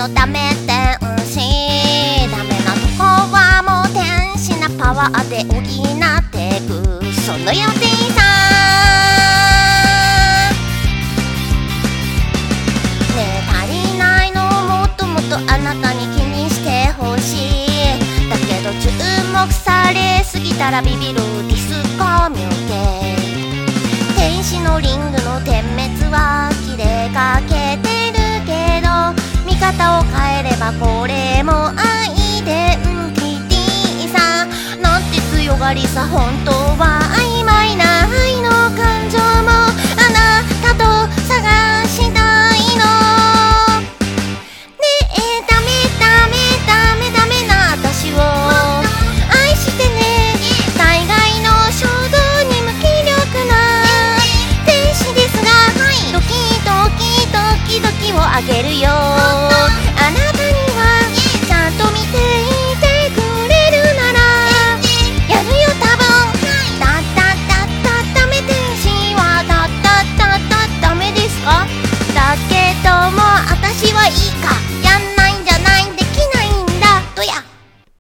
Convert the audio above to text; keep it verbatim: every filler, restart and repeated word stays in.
のダメ天使、ダメなとこはもう天使なパワーで補ってく、その予定さ。ねえ足りないのもっともっとあなたに気にしてほしい。だけど注目されすぎたらビビるディスコミュニティ。天使のリングの点滅は切れかけてるけど、見方を変えればこれも愛でんキティさ。なんて強がりさ、本当は曖昧な愛の感情もあなたと探したいの。ねえダメダメダメダメな私を愛してね。大概の衝動に無気力な天使ですが、ドキドキドキドキをあげるよ。